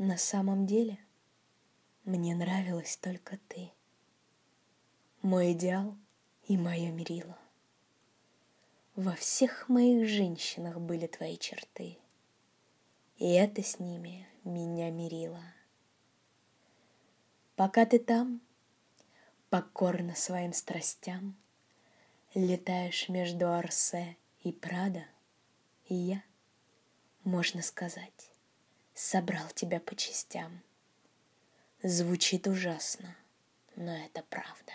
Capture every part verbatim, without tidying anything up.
На самом деле мне нравилась только ты. Мой идеал и мое мерило. Во всех моих женщинах были твои черты, и это с ними меня мирило. Пока ты там, покорно своим страстям, летаешь между Орсе и Прадо, и я, можно сказать, собрал тебя по частям. Звучит ужасно, но это правда.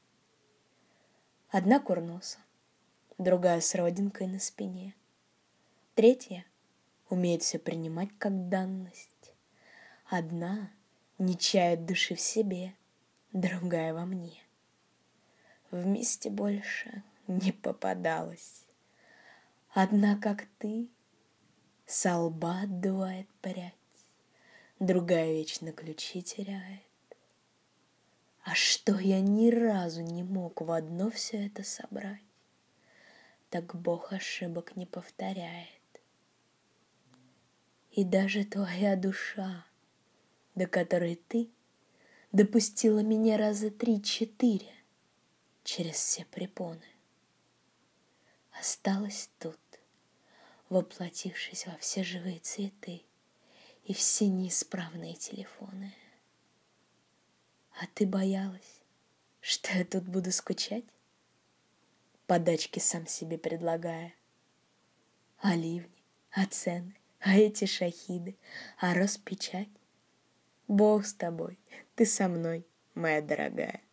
Одна курноса, другая с родинкой на спине, третья умеет все принимать как данность. Одна не чает души в себе, другая во мне. Вместе больше не попадалось. Одна, как ты, со лба отдувает прядь, другая вечно ключи теряет. А что я ни разу не мог в одно все это собрать, так Бог ошибок не повторяет. И даже твоя душа, до которой ты допустила меня раза три-четыре через все препоны, осталась тут, воплотившись во все живые цветы и все неисправные телефоны. А ты боялась, что я тут буду скучать, подачки сам себе предлагая? А ливни, а цены, а эти шахиды, а Роспечать? Бог с тобой, ты со мной, моя дорогая.